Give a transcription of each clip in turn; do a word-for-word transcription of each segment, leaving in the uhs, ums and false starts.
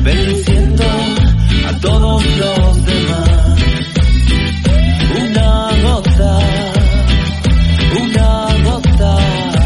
bendiciendo a todos los demás. Una gota, una gota.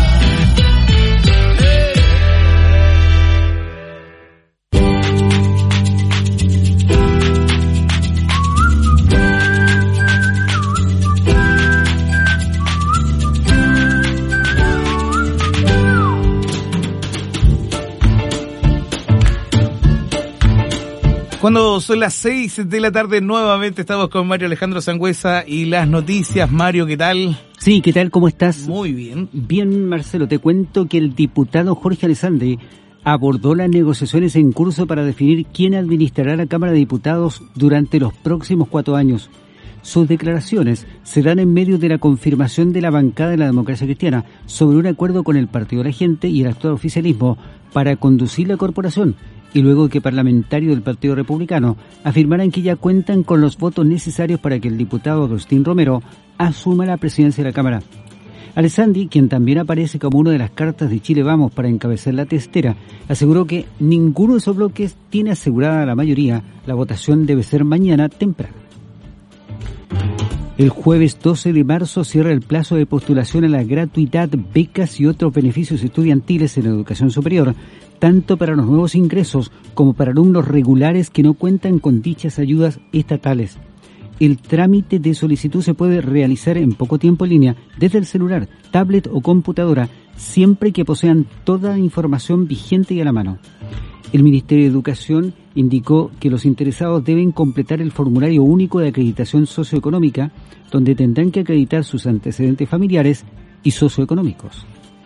Cuando son las seis de la tarde, nuevamente estamos con Mario Alejandro Sangüesa y las noticias. Mario, ¿qué tal? Sí, ¿qué tal? ¿Cómo estás? Muy bien. Bien, Marcelo, te cuento que el diputado Jorge Alessandri abordó las negociaciones en curso para definir quién administrará la Cámara de Diputados durante los próximos cuatro años. Sus declaraciones se dan en medio de la confirmación de la bancada de la Democracia Cristiana sobre un acuerdo con el Partido de la Gente y el actual oficialismo para conducir la corporación, y luego que parlamentarios del Partido Republicano afirmaran que ya cuentan con los votos necesarios para que el diputado Agustín Romero asuma la presidencia de la Cámara. Alessandri, quien también aparece como una de las cartas de Chile Vamos para encabezar la testera, aseguró que ninguno de esos bloques tiene asegurada la mayoría. La votación debe ser mañana temprano. El jueves doce de marzo cierra el plazo de postulación a la gratuidad, becas y otros beneficios estudiantiles en educación superior, tanto para los nuevos ingresos como para alumnos regulares que no cuentan con dichas ayudas estatales. El trámite de solicitud se puede realizar en poco tiempo en línea desde el celular, tablet o computadora, siempre que posean toda la información vigente y a la mano. El Ministerio de Educación indicó que los interesados deben completar el formulario único de acreditación socioeconómica, donde tendrán que acreditar sus antecedentes familiares y socioeconómicos.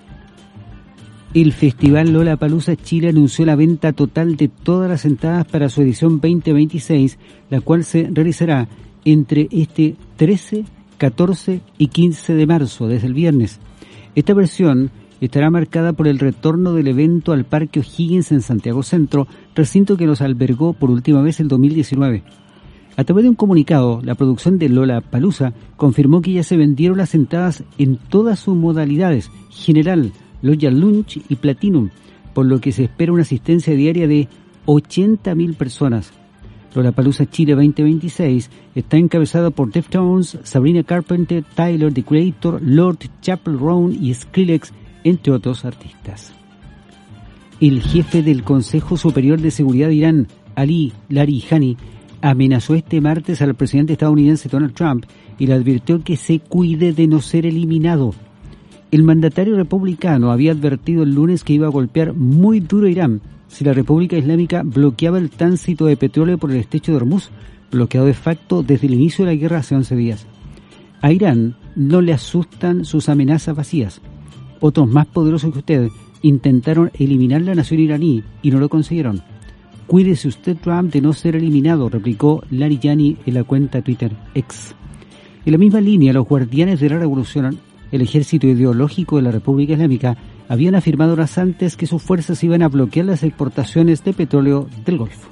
El Festival Lollapalooza Chile anunció la venta total de todas las entradas para su edición veinte veintiséis, la cual se realizará entre este trece, catorce y quince de marzo, desde el viernes. Esta versión estará marcada por el retorno del evento al Parque O'Higgins en Santiago Centro, recinto que los albergó por última vez en dos mil diecinueve. A través de un comunicado, la producción de Lollapalooza confirmó que ya se vendieron las entradas en todas sus modalidades, general, Loyal Lunch y Platinum, por lo que se espera una asistencia diaria de ochenta mil personas. Lollapalooza Chile veinte veintiséis está encabezado por Deftones, Sabrina Carpenter, Tyler, The Creator, Lord, Chappell Roan y Skrillex, entre otros artistas. El jefe del Consejo Superior de Seguridad de Irán, Ali Larijani, amenazó este martes al presidente estadounidense Donald Trump y le advirtió que se cuide de no ser eliminado. El mandatario republicano había advertido el lunes que iba a golpear muy duro a Irán si la República Islámica bloqueaba el tránsito de petróleo por el estrecho de Hormuz, bloqueado de facto desde el inicio de la guerra hace once días. A Irán no le asustan sus amenazas vacías. Otros más poderosos que usted intentaron eliminar la nación iraní y no lo consiguieron. Cuídese usted, Trump, de no ser eliminado, replicó Larijani en la cuenta Twitter X. En la misma línea, los guardianes de la revolución, el ejército ideológico de la República Islámica, habían afirmado horas antes que sus fuerzas iban a bloquear las exportaciones de petróleo del Golfo.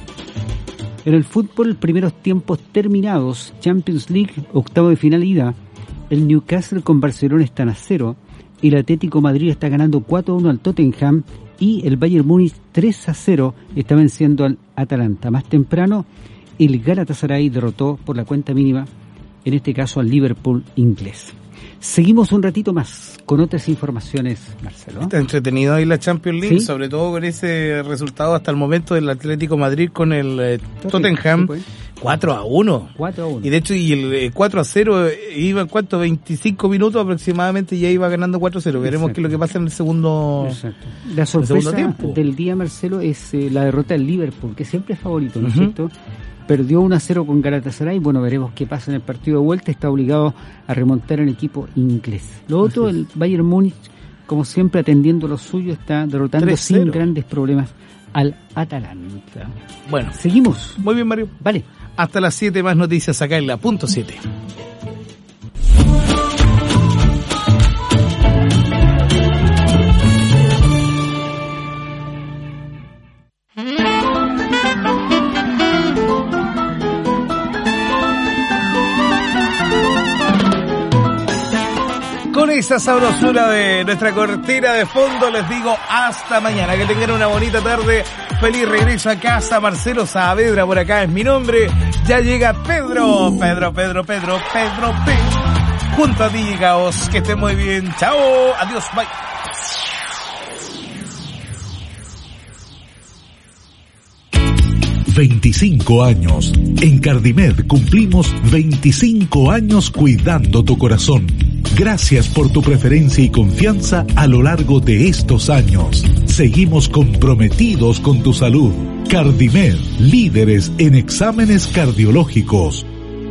En el fútbol, primeros tiempos terminados, Champions League, octavo de final ida, el Newcastle con Barcelona están a cero, el Atlético Madrid está ganando cuatro a uno al Tottenham y el Bayern Múnich tres a cero está venciendo al Atalanta. Más temprano, el Galatasaray derrotó por la cuenta mínima, en este caso al Liverpool inglés. Seguimos un ratito más con otras informaciones, Marcelo. Está entretenido ahí la Champions League, ¿sí? Sobre todo con ese resultado hasta el momento del Atlético Madrid con el eh, Tottenham, sí, pues. cuatro a uno. cuatro a uno. Y de hecho, y el eh, cuatro a cero eh, iba en cuánto, veinticinco minutos aproximadamente, ya iba ganando cuatro a cero. Veremos qué es lo que pasa en el segundo, Exacto. La sorpresa tiempo del día, Marcelo, es eh, la derrota del Liverpool, que siempre es favorito, ¿no es uh-huh. cierto? Perdió uno a cero con Galatasaray. Bueno, veremos qué pasa en el partido de vuelta. Está obligado a remontar al equipo inglés. Lo otro, el Bayern Múnich, como siempre, atendiendo lo suyo, está derrotando sin grandes problemas al Atalanta. Bueno, seguimos. Muy bien, Mario. Vale. Hasta las siete más noticias acá en la punto siete. esa sabrosura de nuestra cortina de fondo, les digo hasta mañana. Que tengan una bonita tarde. Feliz regreso a casa. Marcelo Saavedra por acá es mi nombre. Ya llega Pedro. Pedro, Pedro, Pedro, Pedro P. Junto a ti llegaos. Que estén muy bien. Chao. Adiós. Bye. veinticinco años. En Cardimed cumplimos veinticinco años cuidando tu corazón. Gracias por tu preferencia y confianza a lo largo de estos años. Seguimos comprometidos con tu salud. Cardimed, líderes en exámenes cardiológicos.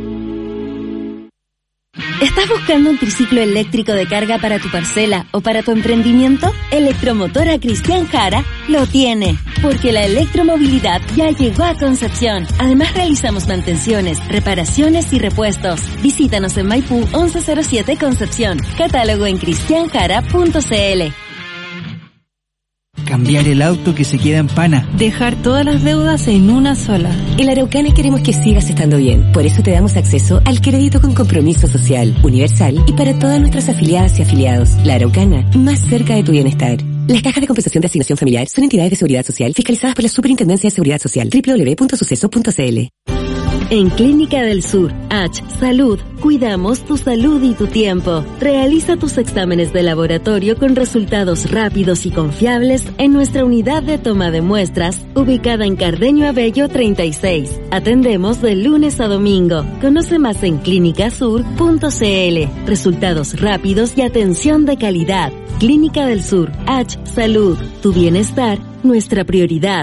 ¿Estás buscando un triciclo eléctrico de carga para tu parcela o para tu emprendimiento? Electromotora Cristian Jara lo tiene, porque la electromovilidad ya llegó a Concepción. Además realizamos mantenciones, reparaciones y repuestos. Visítanos en Maipú once cero siete Concepción. Catálogo en cristian jara punto c l. Cambiar el auto que se queda en pana. Dejar todas las deudas en una sola. En la Araucana queremos que sigas estando bien. Por eso te damos acceso al crédito con compromiso social, universal y para todas nuestras afiliadas y afiliados. La Araucana, más cerca de tu bienestar. Las cajas de compensación de asignación familiar son entidades de seguridad social fiscalizadas por la Superintendencia de Seguridad Social. doble u doble u doble u punto suceso punto c l. En Clínica del Sur, H Salud, cuidamos tu salud y tu tiempo. Realiza tus exámenes de laboratorio con resultados rápidos y confiables en nuestra unidad de toma de muestras, ubicada en Cardenio Abello treinta y seis. Atendemos de lunes a domingo. Conoce más en clínica sur punto c l. Resultados rápidos y atención de calidad. Clínica del Sur, H Salud, tu bienestar, nuestra prioridad.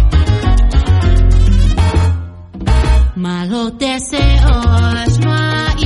Malos deseos no hay.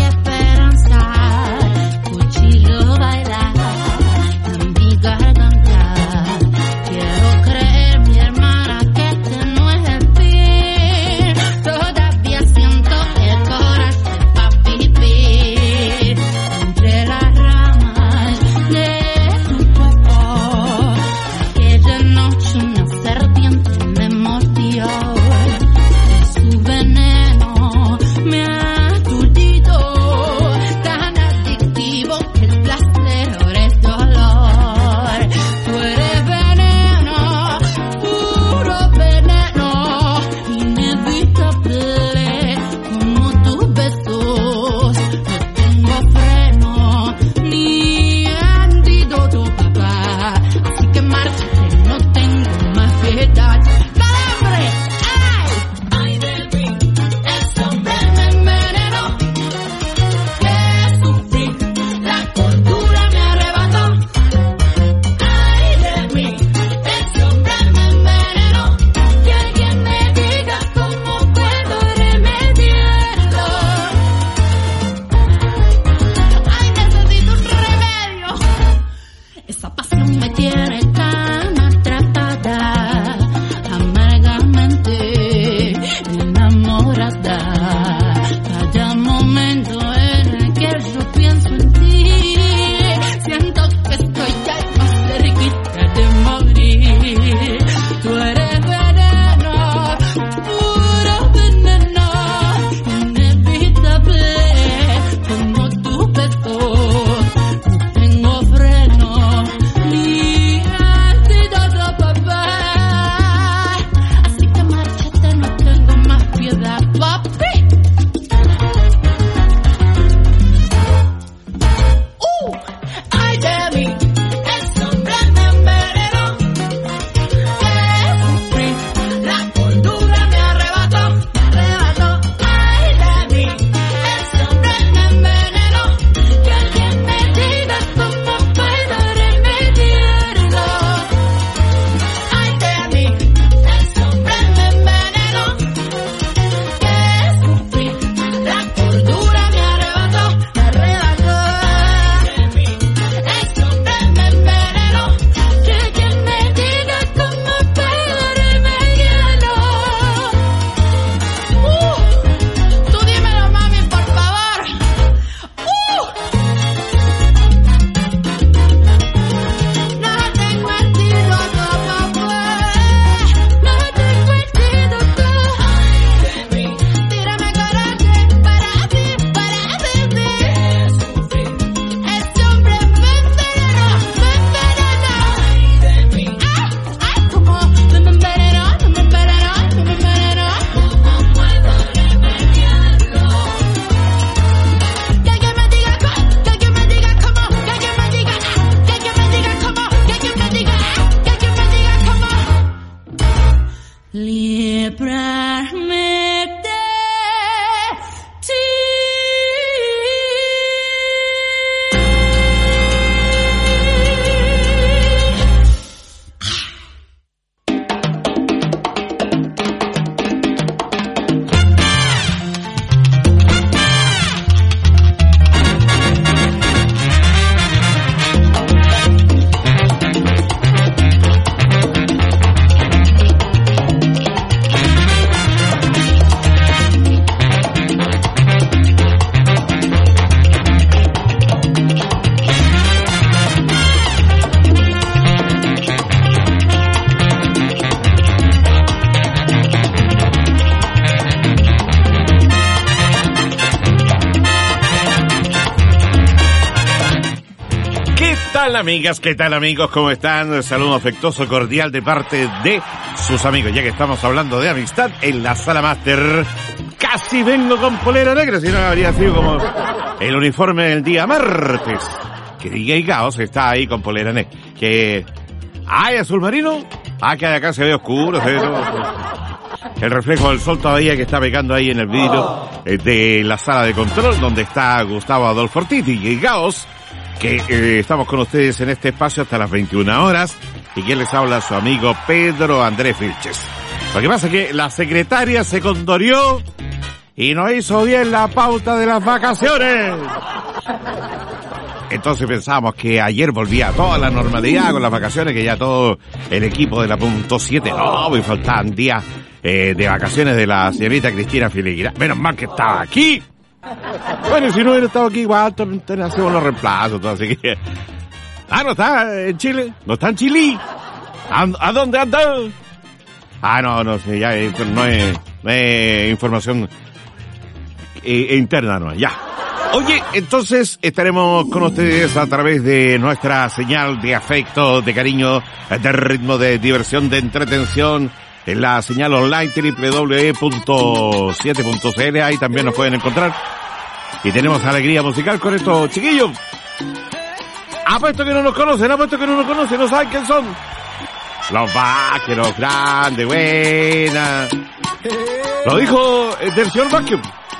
tal, amigas? ¿Qué tal, amigos? ¿Cómo están? Saludo afectuoso, cordial de parte de sus amigos. Ya que estamos hablando de amistad en la Sala Máster, casi vengo con polera negra, si no habría sido como el uniforme del día martes. Que D J Gaos está ahí con polera negra. Que... ¿hay azul marino? Ah, que acá se ve oscuro, se ve todo. El reflejo del sol todavía que está pegando ahí en el vidrio eh, de la sala de control, donde está Gustavo Adolfo Ortiz y D J Gaos, que eh, estamos con ustedes en este espacio hasta las veintiuna horas, y quien les habla su amigo Pedro Andrés Vilches. Lo que pasa es que la secretaria se condorió y no hizo bien la pauta de las vacaciones. Entonces pensábamos que ayer volvía toda la normalidad con las vacaciones, que ya todo el equipo de la punto siete, no, me faltaban días eh, de vacaciones de la señorita Cristina Filigrá. Menos mal que estaba aquí. Bueno, si no hubiera estado aquí, igual hacemos los reemplazos, todo, así que... Ah, ¿no está en Chile? ¿No está en Chile? ¿A, a dónde anda? Ah, no, no sé, ya no es, no es información eh, interna, no, ya. Oye, entonces estaremos con ustedes a través de nuestra señal de afecto, de cariño, de ritmo, de diversión, de entretención, en la señal online doble u doble u doble u punto siete punto c l. Ahí también nos pueden encontrar. Y tenemos alegría musical con estos chiquillos. Apuesto que no nos conocen, apuesto que no nos conocen, no saben quién son. Los vaqueros grandes, buena. Lo dijo el señor Vacuum.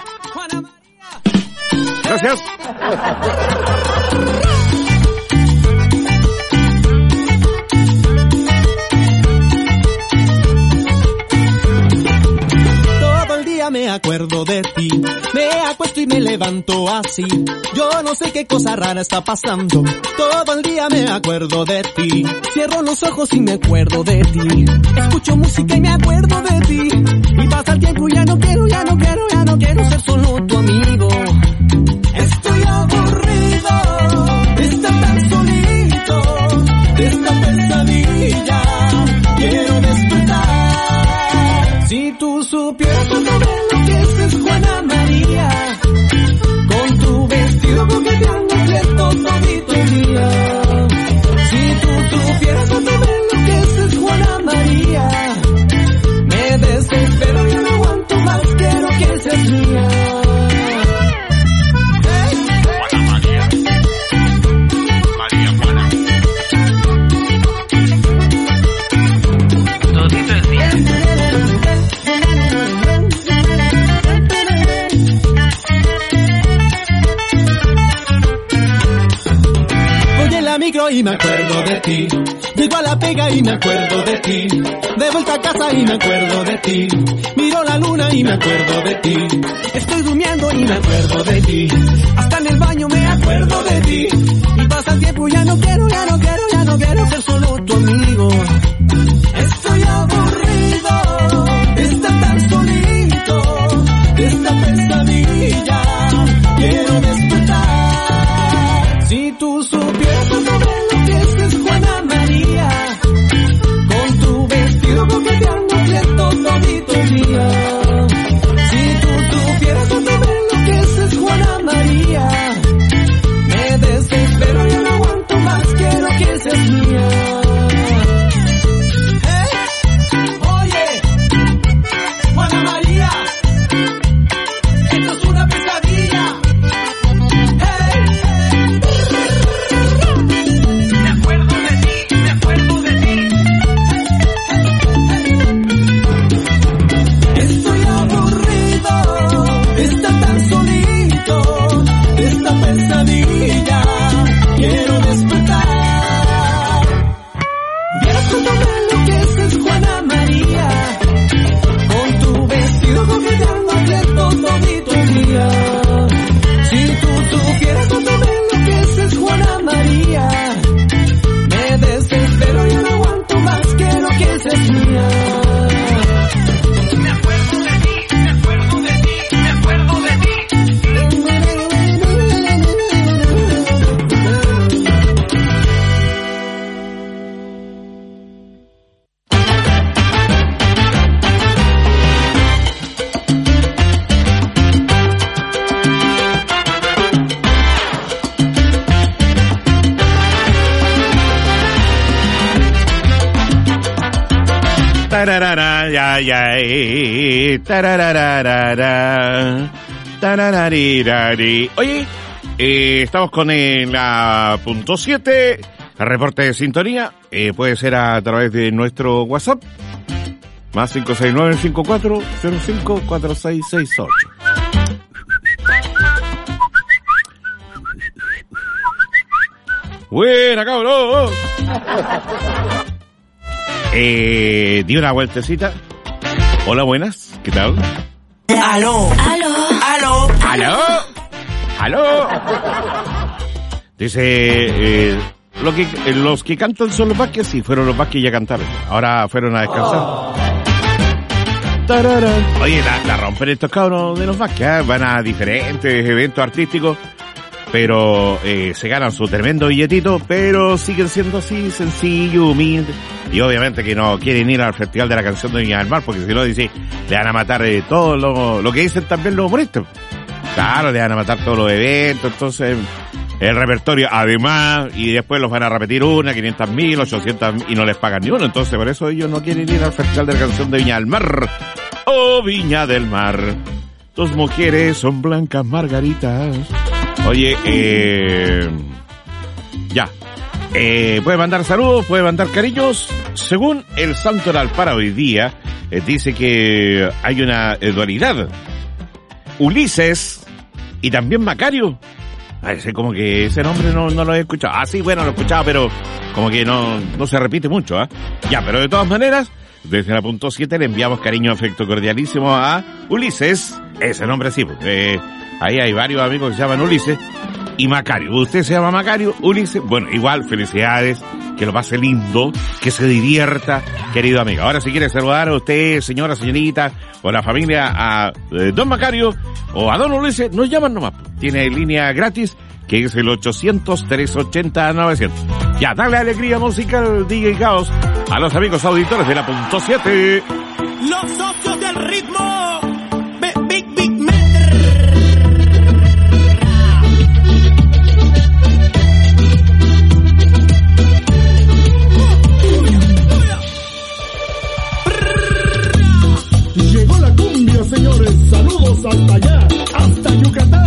Gracias. Todo el día me acuerdo de ti, me acuesto y me levanto así. Yo no sé qué cosa rara está pasando. Todo el día me acuerdo de ti, cierro los ojos y me acuerdo de ti. Escucho música y me acuerdo de ti. Y pasa el tiempo y ya no quiero, ya no quiero, ya no quiero ser solo tu amigo. Estoy aburrido de estar tan solito, de esta pesadilla, quiero despertar. Si tú supieras cuando ves lo que es Juana María, con tu vestido coqueteando cierto todito el día. Si tú supieras cuando ves lo que es Juana María, me desespero, yo no aguanto más, quiero que seas mía. Micro y me acuerdo de ti, llego a la pega y me acuerdo de ti, de vuelta a casa y me acuerdo de ti, miro la luna y me acuerdo de ti, estoy durmiendo y me acuerdo de ti, hasta en el baño me acuerdo de ti, y pasa el tiempo y ya no quiero, ya no quiero, ya no quiero ser solo tu amigo. Estoy aburrido de estar tan solito, de esta pesadilla, quiero despertar. Si tú supieras cuando ves lo que es Juana María, con tu vestido coqueteando cierto todito el día. Si tú supieras cuando ves lo que es Juana María, me desespero, yo no aguanto más, quiero que seas mía. ¿Eh? Oye, Juana María, esto es una pesadilla. ¿Eh? Tararara, ya, ya, eh, tarararara, tarararirari. Oye, eh, estamos con eh, la punto siete, reporte de sintonía, eh, puede ser a través de nuestro WhatsApp, más cinco seis nueve cinco cuatro cero cinco cuatro seis seis ocho. Buena, cabrón. Eh, di una vueltecita. Hola, buenas. ¿Qué tal? Aló. Aló. Aló. Aló. Aló. Dice, eh, lo que, eh, los que cantan son los Vázquez, sí, fueron los Vázquez y ya cantaron. Ahora fueron a descansar. Tararán. Oye, la, la rompen estos cabros de los Vázquez, ¿eh? Van a diferentes eventos artísticos, pero eh, se ganan su tremendo billetito, pero siguen siendo así, sencillos, humildes, y obviamente que no quieren ir al Festival de la Canción de Viña del Mar, porque si no, dice, le van a matar eh, todo lo, lo que dicen también los humoristas. Claro, le van a matar todos los eventos, entonces, el repertorio, además, y después los van a repetir una, quinientas mil, ochocientas mil, y no les pagan ni uno, entonces por eso ellos no quieren ir al Festival de la Canción de Viña del Mar. Oh, Viña del Mar, tus mujeres son blancas margaritas. Oye, eh, ya, eh, puede mandar saludos, puede mandar cariños. Según el Santo Oral para hoy día, eh, dice que hay una eh, dualidad. Ulises y también Macario. Parece como que ese nombre no, no lo he escuchado. Ah, sí, bueno, lo he escuchado, pero como que no, no se repite mucho, ¿ah? ¿eh? Ya, pero de todas maneras, desde la punto siete le enviamos cariño, afecto cordialísimo a Ulises. Ese nombre sí, pues, eh, ahí hay varios amigos que se llaman Ulises y Macario. Usted se llama Macario, Ulises. Bueno, igual, felicidades, que lo pase lindo, que se divierta, querido amigo. Ahora, si quiere saludar a usted, señora, señorita, o a la familia, a eh, don Macario o a don Ulises, nos llaman nomás. Tiene línea gratis, que es el ochocientos, trescientos ochenta, novecientos. Ya, dale alegría musical, D J Caos, a los amigos auditores de la punto siete. Los socios del ritmo. Big, big, llegó la cumbia, señores. Saludos hasta allá, hasta Yucatán.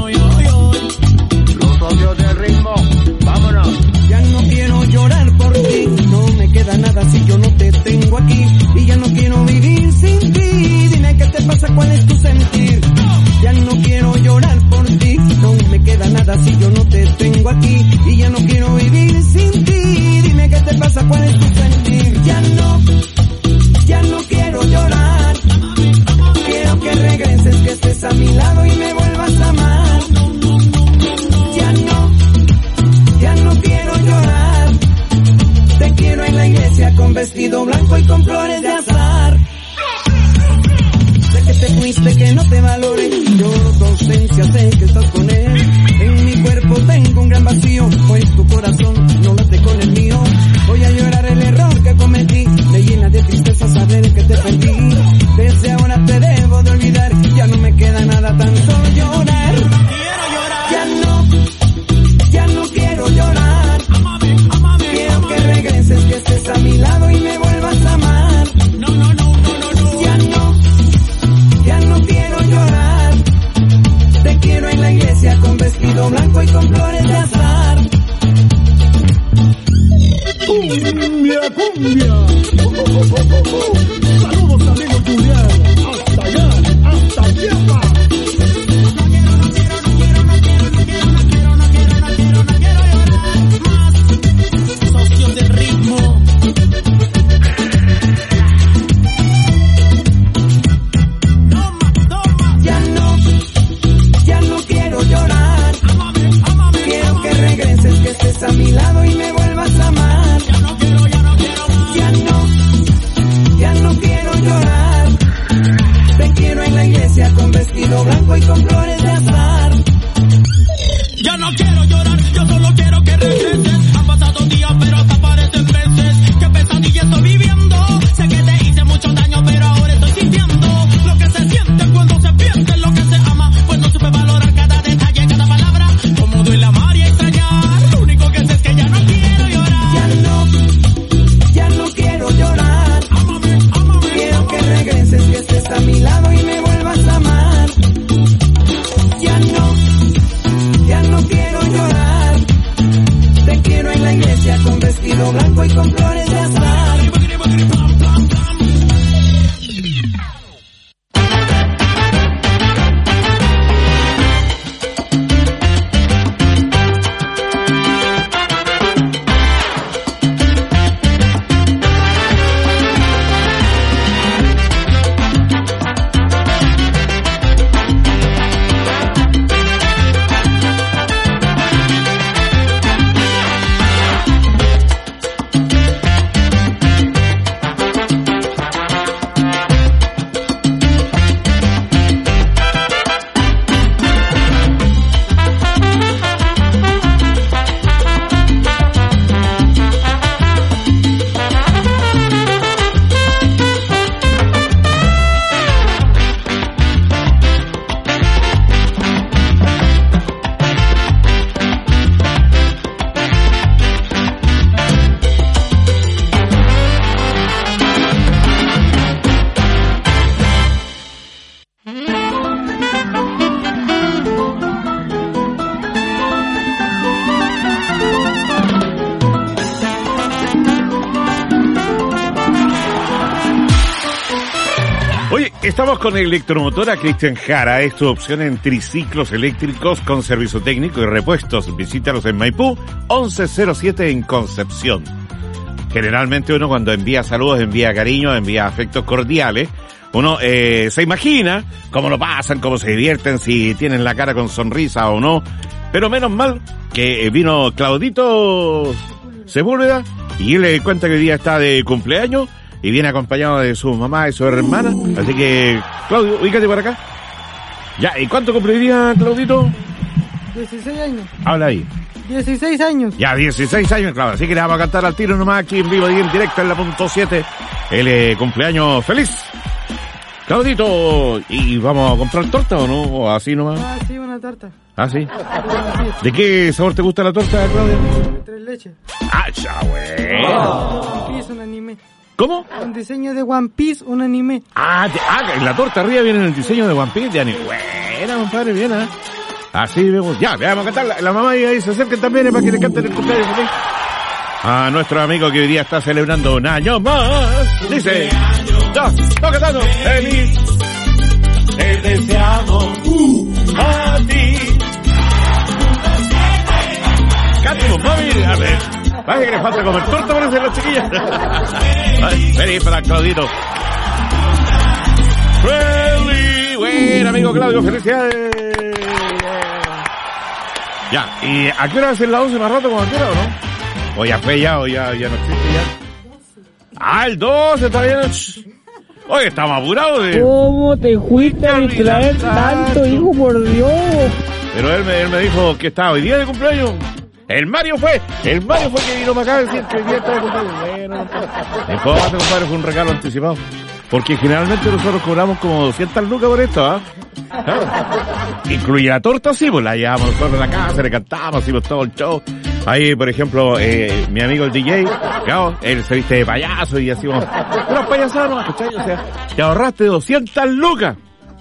Los socios del ritmo, vámonos. Ya no quiero llorar por ti, no me queda nada si yo no te tengo aquí. Y ya no quiero vivir sin ti, dime qué te pasa, cuál es tu sentir. Ya no quiero llorar por ti, no me queda nada si yo no te tengo aquí. Y ya no quiero vivir sin ti, dime qué te pasa, cuál es tu sentir. Ya no, ya no quiero llorar, quiero que regreses, que estés a mi lado y me vuelvas a amar. Ya no, ya no quiero llorar, te quiero en la iglesia con vestido blanco y con flores de azar. Sé que te fuiste, que no te valoré, lloro tu ausencia, sé que estás con él. En mi cuerpo tengo un gran vacío, pues tu corazón no late con el mío. Voy a llorar el error que cometí. Estamos con Electromotora Cristian Jara. Es tu opción en triciclos eléctricos con servicio técnico y repuestos. Visítalos en Maipú, once cero siete en Concepción. Generalmente uno cuando envía saludos, envía cariño, envía afectos cordiales. Uno eh, se imagina cómo lo pasan, cómo se divierten, si tienen la cara con sonrisa o no. Pero menos mal que vino Claudito Sepúlveda y él le cuenta que hoy día está de cumpleaños y viene acompañado de su mamá y su hermana. Así que, Claudio, ubícate por acá. Ya, ¿y cuánto cumpliría, Claudito? dieciséis años. Habla ahí. dieciséis años. Ya, dieciséis años, claro. Así que le vamos a cantar al tiro nomás aquí en vivo y en directo en la punto siete. El eh, cumpleaños feliz. Claudito, ¿y vamos a comprar torta o no? ¿O así nomás? Ah, sí, una torta. ¿Ah, sí? ¿De qué sabor te gusta la torta, Claudia? De tres leches. ¡Ah, ya, güey! One Piece, un anime. ¿Cómo? Un diseño de One Piece, un anime. Ah, de, ah, en la torta arriba viene el diseño de One Piece de anime. Buena, compadre, bien, ¿eh? Así vemos. Ya, le vamos a cantar. La, la mamá y ahí se acerquen también para que le canten el cumpleaños, ¿sí? A nuestro amigo que hoy día está celebrando un año más. Dice, ya, está cantando. Feliz. Te deseamos uh, a ti. Cántico, mami. A ver. Vaya que le falta comer torta, parece la chiquilla. Vale, feliz para Claudito. Feliz. Buen amigo Claudio, felicidades. Ya, ¿y a qué hora hacen la once más rato como a qué hora o no? O ya fue ya, o ya, ya no existe ya. Ah, el doce, está bien. Oye, estamos apurados de... ¿Cómo te fuiste a distraer tanto, hijo, por Dios? Pero él me, él me dijo que estaba hoy día de cumpleaños. El Mario fue, el Mario fue que vino para acá a decir que hoy día está de cumpleaños. Bueno, no importa, compadre, fue un regalo anticipado. Porque generalmente nosotros cobramos como doscientas lucas por esto, ¿ah? ¿eh? Claro. Incluye la torta, sí, pues la llevamos nosotros a la casa, le cantamos, hicimos todo el show. Ahí, por ejemplo, eh, mi amigo el D J, claro, él se viste de payaso y así como, unos payasados, ¿cachai? O sea, te ahorraste doscientas lucas.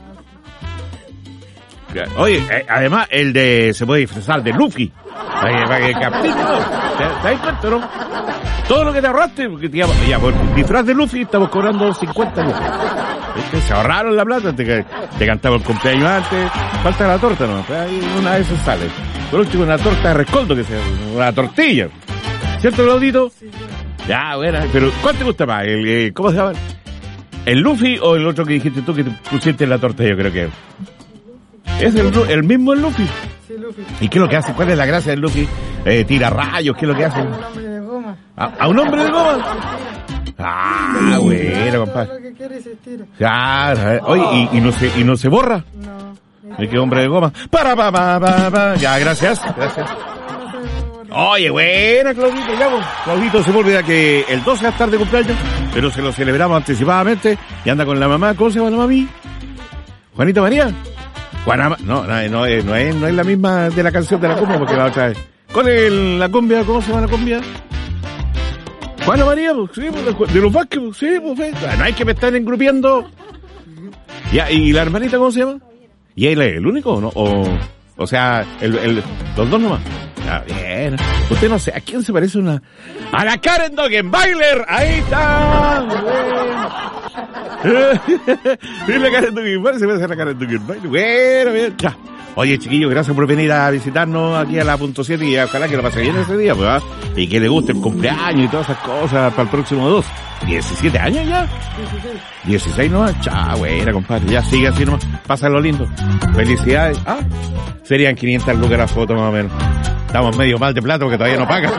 Oye, eh, además, el de, se puede disfrazar de Luffy. Para que, para que capite, ¿no? ¿Te, te das cuenta, no? Todo lo que te ahorraste, porque te, ya, por disfraz de Luffy estamos cobrando cincuenta lucas. ¿Viste? Se ahorraron la plata, te, te cantaba el cumpleaños antes, falta la torta, ¿no? Pues ahí una vez se sale. Por último, una torta de rescoldo, que sea una tortilla. ¿Cierto, Claudito? Sí, sí. Ya, bueno, pero ¿cuál te gusta más? El, eh, ¿Cómo se llama? ¿El Luffy o el otro que dijiste tú que te pusiste en la torta? Yo creo que es el, el mismo el Luffy. Sí, Luffy. ¿Y qué es lo que hace? ¿Cuál es la gracia del Luffy? Eh, tira rayos, ¿qué es lo que hace? A un hombre de goma. ¿A, a un hombre de goma? Ah, bueno, compadre. Todo lo que quiere se estira. Claro, oye, ¿y, y, no se, ¿y no se borra? No. ¿De qué hombre de goma? Para, pa, pa, pa, pa. Ya, gracias, gracias. Oye, buena, Claudito, ya, pues. Claudito se me olvida que el doce va a estar de cumpleaños, pero se lo celebramos anticipadamente y anda con la mamá. ¿Cómo se llama la mami? ¿Juanita María? Juana, no, no, no, no, es, no es la misma de la canción de la cumbia, porque la otra es. ¿Cuál es el, la cumbia? ¿Cómo se llama la cumbia? Juana María, pues, sí, pues, de los Vázquez, pues, sí, pues, no hay que me están engrupiendo. Ya, ¿y la hermanita cómo se llama? ¿Y él es el único o no? O, o sea, el, el, los dos nomás. Ah, bien. Usted no sé, ¿a quién se parece una? ¡A la Karen Dogenbailer! ¡Ahí está! Bien. La Karen Dogenbailer, se parece a la Karen Dogenbailer. Bueno, bien, ya. Oye, chiquillos, gracias por venir a visitarnos aquí a la punto siete y ojalá que lo pase bien ese día, pues, ¿ah? Y que le guste el cumpleaños y todas esas cosas para el próximo dos. ¿diecisiete años ya? dieciséis. dieciséis nomás. Chao, buena, compadre. Ya sigue así nomás. Pásalo lindo. Felicidades. Ah, serían quinientas lucas la foto más o menos. Estamos medio mal de plata porque todavía no pagan.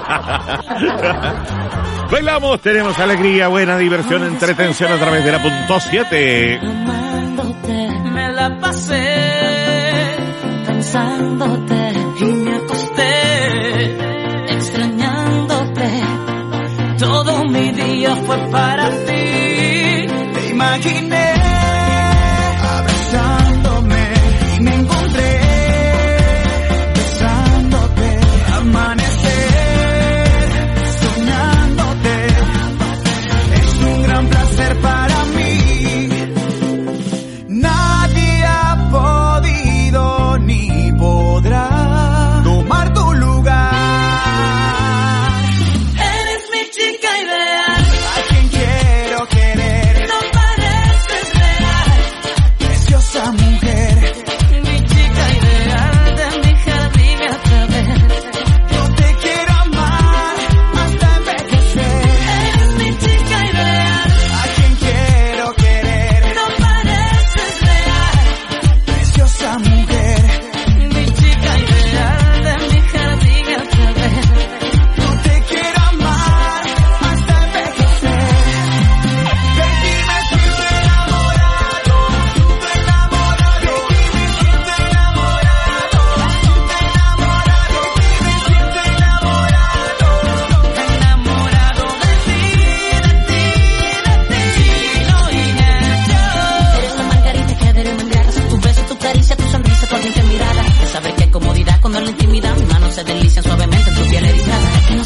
Bailamos, tenemos alegría, buena diversión, entretención a través de la punto siete. Me la pasé pensándote y me acosté extrañándote. Todo mi día fue para ti. Te imaginé abrazándome y me encontré besándote. Amanecer soñándote es un gran placer para mí. Nadie ha podido ni podrá tomar tu lugar. Eres mi chica ideal, a quien quiero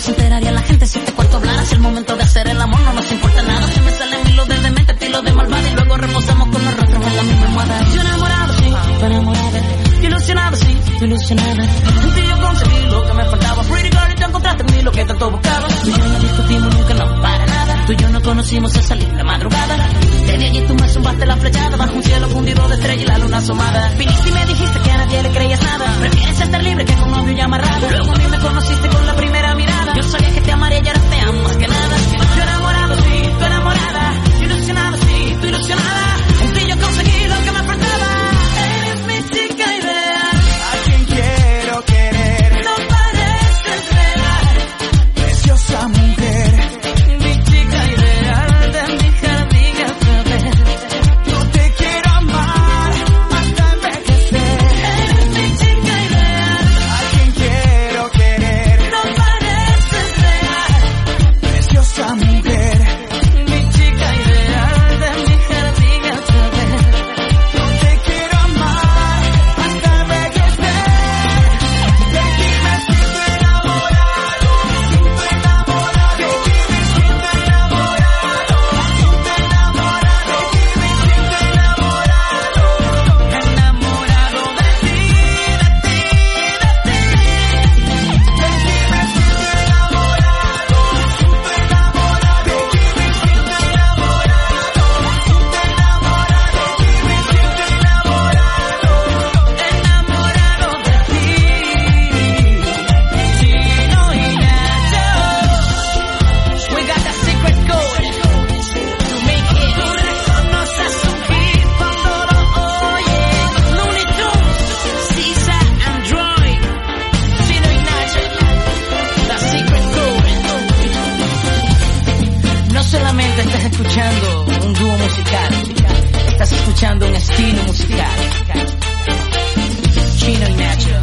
se enteraría la gente si este cuarto hablara? Si el momento de hacer el amor no nos importa nada. Se me salen milos de demente, estilo de malvada, y luego reposamos con los rostros en la misma almohada. Yo enamorado, sí, tú enamorada. Yo ilusionado, sí, tú ilusionada. En ti yo conseguí lo que me faltaba. Pretty girl, y tú encontraste en mí lo que tanto buscaba. Tú y yo no discutimos nunca, no, para nada. Tú y yo no conocimos esa linda madrugada. Desde allí tú me zumbaste la flechada bajo un cielo fundido de estrella y la luna asomada. Viniste y me dijiste que a nadie le creías nada. Prefieres estar libre que con novio y amarrado. Luego a mí me conociste con la primera mirada. Yo sabía que te amaría y ahora te amo más que nada. Yo enamorado, sí, tú enamorada. Yo ilusionado, sí, tú ilusionada. En ti yo conseguí lo que me faltaba. Eres mi chica ideal, a quien quiero querer. No pareces real, preciosa mujer. Mi chica ideal, de mi jardín a través. Yo te quiero amar hasta envejecer. Eres mi chica ideal, a quien quiero querer. no pareces real, Preciosa mujer. mi chica ideal, de mi jardín a través. Yo te quiero amar hasta envejecer. De ti me siento enamorado, siento enamorado. De ti me siento enamorado, siento enamorado. De ti me siento enamorado, Enamorado de ti, de ti, de ti. de ti me siento enamorado, siento enamorado. De ti me siento enamorado, siento enamorado. De ti me siento enamorado. Enamorado de ti, Chino y Nacho. We got that secret code to make it. Tú reconoces un hit cuando lo oyes. Looney Tunes, Sisa, Android, Chino y Nacho. The secret code. No solamente estás escuchando un dúo musical, estás escuchando un estilo musical. Chino y Nacho.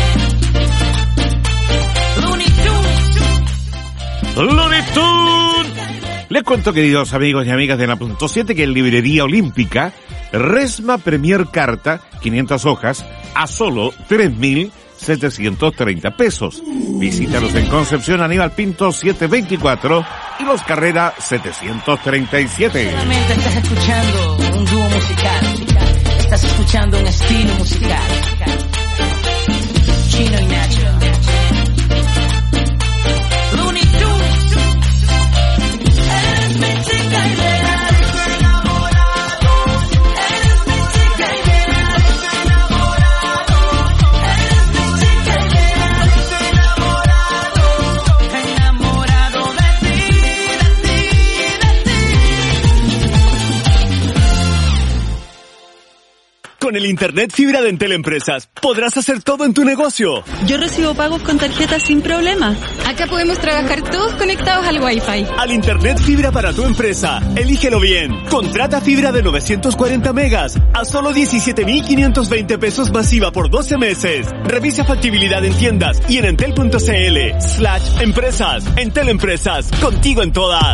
Looney Tunes. Looney Tunes. Les cuento, queridos amigos y amigas de la punto siete, que en Librería Olímpica, Resma Premier Carta, quinientas hojas, a solo tres mil setecientos treinta pesos. Visítalos en Concepción Aníbal Pinto setecientos veinticuatro y Los Carrera setecientos treinta y siete. Solamente estás escuchando un dúo musical, estás escuchando un estilo musical. Chino y Nacho. Looney Tunes. Eres mi chica ideal. Eres mi chica ideal. Eres mi chica ideal. Enamorado de ti, de ti, de ti. Con el Internet Fibra de Entel Empresas podrás hacer todo en tu negocio. Yo recibo pagos con tarjeta sin problema. Acá podemos trabajar todos conectados al Wi-Fi. Al Internet Fibra para tu empresa, elígelo bien. Contrata fibra de novecientos cuarenta megas a solo diecisiete mil quinientos veinte pesos masiva por doce meses. Revisa factibilidad en tiendas y en entel.cl slash empresas. Entel Empresas, contigo en todas.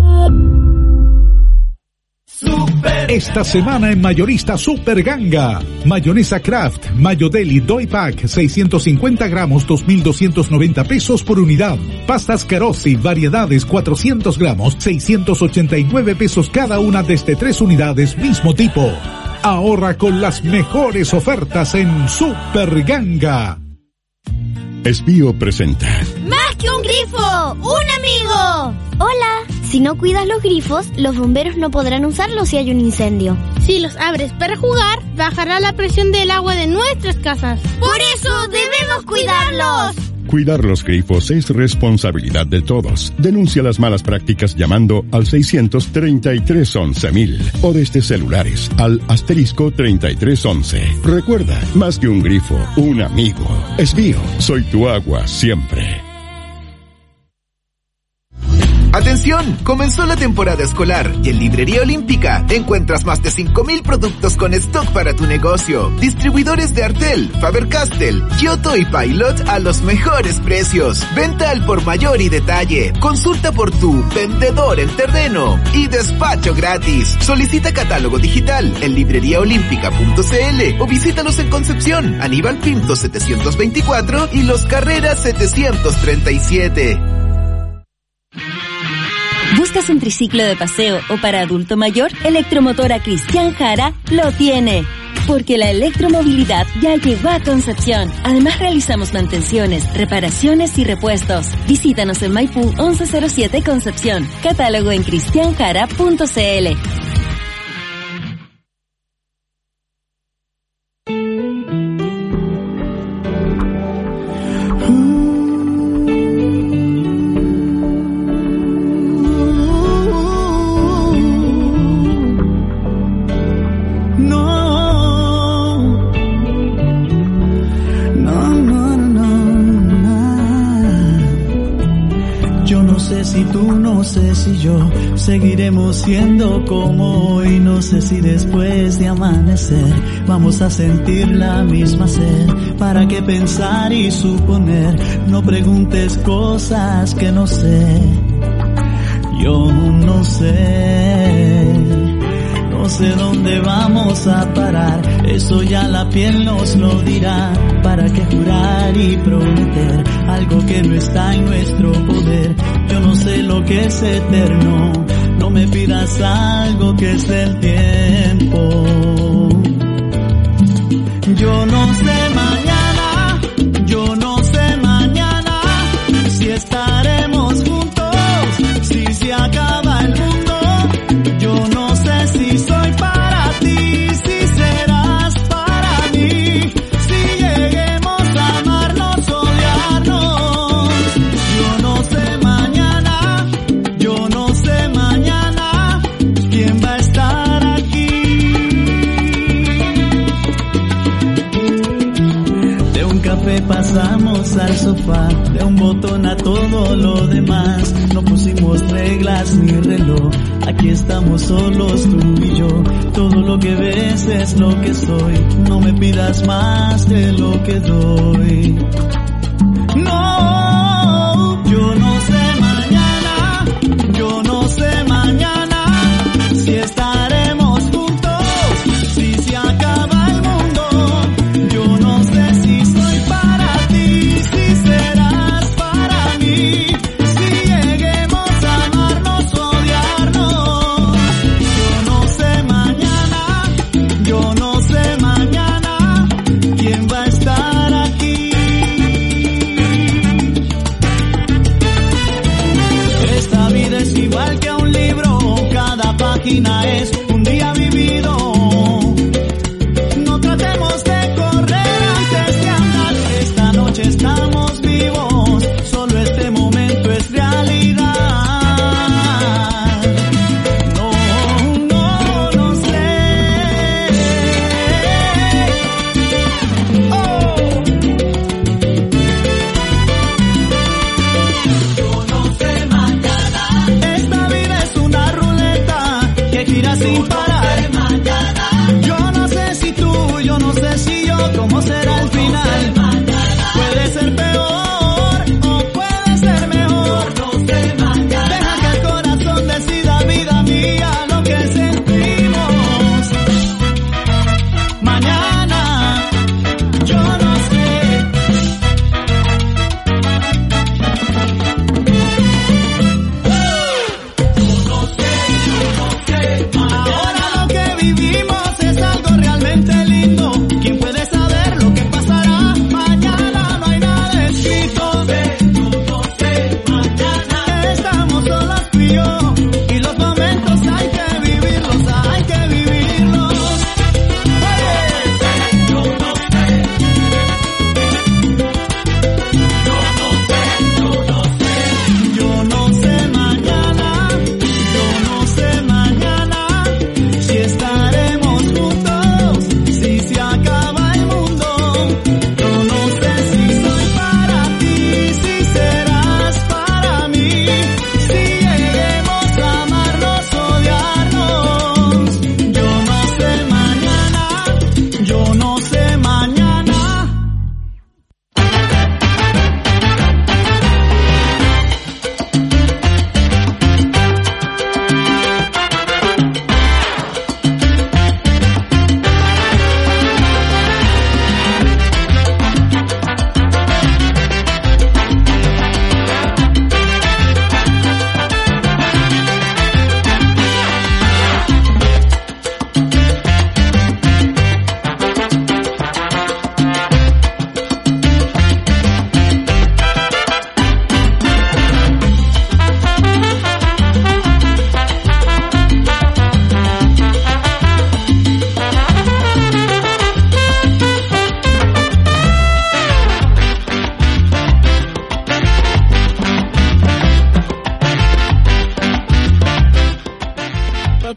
Esta semana en Mayorista Super Ganga. Mayonesa Kraft, Mayo Deli Doy Pack, seiscientos cincuenta gramos, dos mil doscientos noventa pesos por unidad. Pastas Carossi, variedades, cuatrocientos gramos, seiscientos ochenta y nueve pesos cada una desde tres unidades, mismo tipo. Ahorra con las mejores ofertas en Super Ganga. Espío presenta. ¡Más que un grifo! ¡Un amigo! Hola. Si no cuidas los grifos, los bomberos no podrán usarlos si hay un incendio. Si los abres para jugar, bajará la presión del agua de nuestras casas. ¡Por eso debemos cuidarlos! Cuidar los grifos es responsabilidad de todos. Denuncia las malas prácticas llamando al seiscientos treinta y tres once mil o desde celulares al asterisco treinta y tres once. Recuerda, más que un grifo, un amigo. Esbío, soy tu agua siempre. ¡Atención! Comenzó la temporada escolar y en Librería Olímpica encuentras más de cinco mil productos con stock para tu negocio. Distribuidores de Artel, Faber-Castell, Giotto y Pilot a los mejores precios. Venta al por mayor y detalle. Consulta por tu vendedor en terreno y despacho gratis. Solicita catálogo digital en librería olímpica punto cl o visítalos en Concepción, Aníbal Pinto setecientos veinticuatro y Los Carreras setecientos treinta y siete. ¿Buscas un triciclo de paseo o para adulto mayor? Electromotora Cristian Jara lo tiene. Porque la electromovilidad ya llegó a Concepción. Además realizamos mantenciones, reparaciones y repuestos. Visítanos en Maipú once cero siete Concepción. Catálogo en cristian jara punto c l. Seguiremos siendo como hoy, no sé si después de amanecer vamos a sentir la misma sed. ¿Para qué pensar y suponer? No preguntes cosas que no sé. Yo no sé, no sé dónde vamos a parar. Eso ya la piel nos lo dirá. ¿Para qué jurar y prometer algo que no está en nuestro poder? Yo no sé lo que es eterno. No me pidas algo que es del tiempo. Yo no sé mañana, yo no sé mañana si estaremos juntos, si se acaba el mundo. Yo no sé si soy para ti, si serás para mí, si lleguemos a amarnos, odiarnos. Yo no sé mañana, yo no sé mañana quién va a estar aquí. De un café pasamos al sofá, de un botón a todo lo demás. No pusimos reglas ni reloj, aquí estamos solos tú y yo. Todo lo que ves es lo que soy, no me pidas más de lo que doy. No, yo no sé mañana, yo no sé mañana si estaremos juntos, si se acaba el mundo. Yo no sé si soy para ti, si serás para mí, si lleguemos a amarnos, odiarnos. Yo no sé mañana, yo no sé mañana quién va a estar aquí. Esta vida es igual que un libro, cada página es un día vivido. No tratemos de correr antes de andar, esta noche estamos vivos, solo este momento es realidad. No, no, no sé. Oh. Yo no sé mañana. Esta vida es una ruleta que gira sin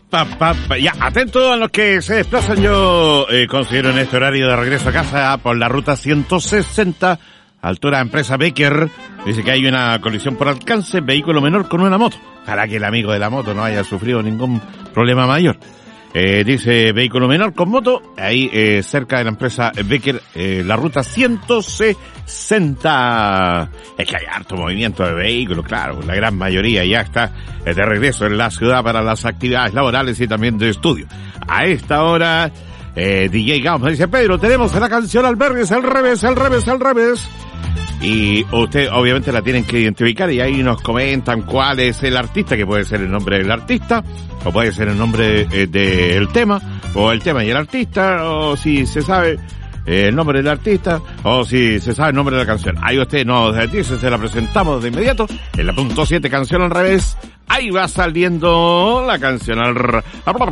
pa, pa, pa. Ya, atentos a los que se desplazan. Yo eh, considero en este horario de regreso a casa por la ruta ciento sesenta, altura empresa Becker. Dice que hay una colisión por alcance, vehículo menor con una moto. Ojalá que el amigo de la moto no haya sufrido ningún problema mayor. Eh, dice vehículo menor con moto, ahí eh, cerca de la empresa Becker, eh, la ruta ciento sesenta. Es que hay harto movimiento de vehículos, claro, la gran mayoría ya está eh, de regreso en la ciudad para las actividades laborales y también de estudio. A esta hora, eh, D J Gauss me dice, Pedro, tenemos la canción al revés, al revés, al revés, al revés. Y usted obviamente la tienen que identificar y ahí nos comentan cuál es el artista, que puede ser el nombre del artista, o puede ser el nombre eh, del tema, o el tema y el artista, o si se sabe eh, el nombre del artista, o si se sabe el nombre de la canción. Ahí usted nos dice, se la presentamos de inmediato, en la punto siete, canción al revés. Ahí va saliendo la canción al revés.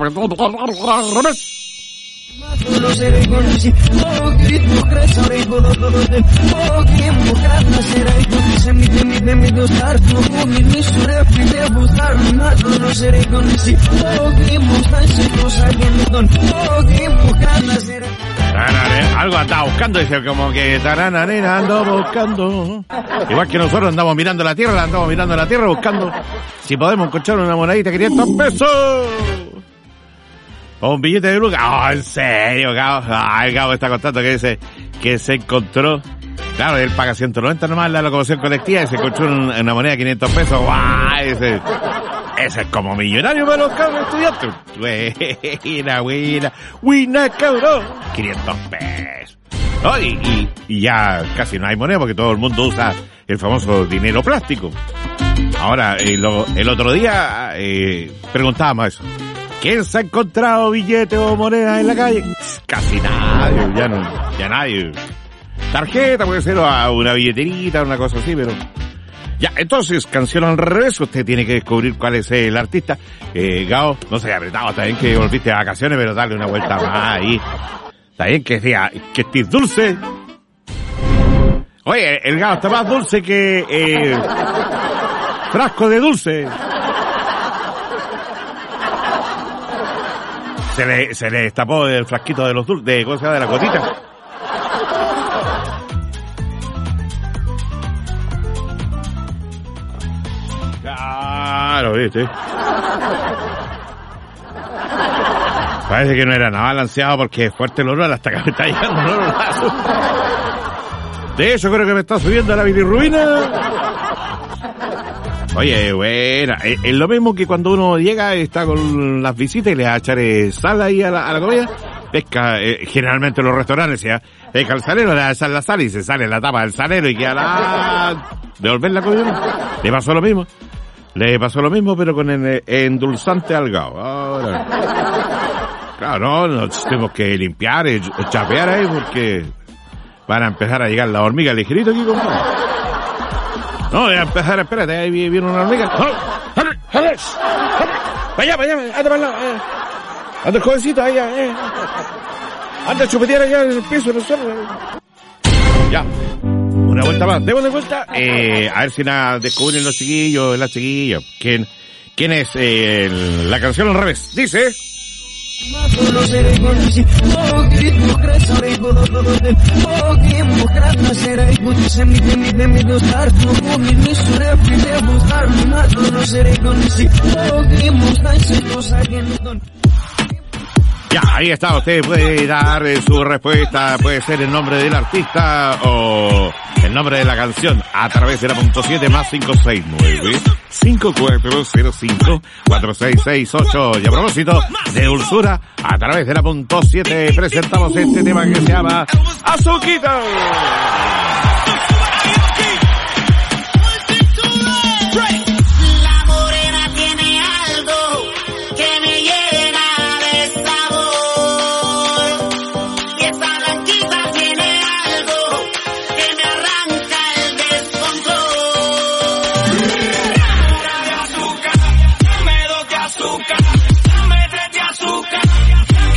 Solo seré conocido, oh, grito, crece, rico, do, do, do, do, oh, quemo, grata, será, y se mi, de mi, de mi, gustar, no, mi, mi, su refri, de buscar, no, solo seré conocido, oh, quemo, se cosa que me don, oh, quemo, grata, será. Algo andaba buscando, dice, como que taranarena ando buscando. Igual que nosotros andamos mirando la tierra, andamos mirando la tierra buscando si podemos encontrar una monedita de quinientos pesos. O un billete de lucas. Oh, en serio, Gabo. Ah, el Gabo está contando que dice que se encontró. Claro, él paga ciento noventa nomás la locomoción colectiva y se encontró una, una moneda de quinientos pesos. ¡Guau! Ese, ese es como millonario para los cabros estudiantes. Buena, buena, buena, cabrón. quinientos pesos. Oh, y, y, y ya casi no hay moneda porque todo el mundo usa el famoso dinero plástico. Ahora, eh, lo, el otro día eh, preguntábamos eso. ¿Quién se ha encontrado billetes o monedas en la calle? Casi nadie, ya no, ya nadie. Tarjeta puede ser una billeterita, una cosa así, pero... Ya, entonces, canción al revés, usted tiene que descubrir cuál es el artista. Eh, Gao, no se haya apretado, está bien que volviste de vacaciones, pero dale una vuelta más ahí. Está bien que sea, que estés dulce. Oye, el Gao está más dulce que... Eh, frasco de dulce. Se le, se le destapó el frasquito de los dulces, de cosa de la gotita. Claro, viste. Parece que no era nada balanceado porque es fuerte el olor, hasta que me está llegando el olor. De hecho, creo que me está subiendo la bilirrubina. Oye, bueno, es, es lo mismo que cuando uno llega, está con las visitas y le va a echar eh, sal ahí a la, a la comida. Pesca, eh, generalmente en los restaurantes, ya, pesca el salero, le va a echar la sal y se sale la tapa del salero y queda la... devolver la comida. Le pasó lo mismo. Le pasó lo mismo, pero con el endulzante al Gao. Ahora. Claro, no, nos tenemos que limpiar, eh, chapear ahí porque van a empezar a llegar las hormigas ligerito aquí, compadre. No, voy a empezar, espérate, ahí viene una hormiga. ¡Para allá, para allá, anda para el lado! Eh. Anda el jovencito, ahí, eh. Anda a chupetear allá en el piso, en el suelo. Ya, una vuelta más, demos de vuelta. Eh, a ver si la descubren los chiquillos, las chiquillas. ¿Quién, quién es eh, la canción al revés? Dice... Solo seré conocido, oh, grito, crece, rico, do, do, do, do, oh, quemo, grata, será, y se mi, de mi, de mi, gustar, no, mi, mi, su refri, de buscar, no, solo seré conocido, oh, quemo, se cosa que me don. Ya, ahí está, usted puede dar eh, su respuesta, puede ser el nombre del artista o el nombre de la canción a través de la punto siete más cinco seis nueve cinco cuatro cero cinco cuatro seis seis ocho. Y a propósito de dulzura, a través de la punto siete presentamos este tema que se llama Azuquita.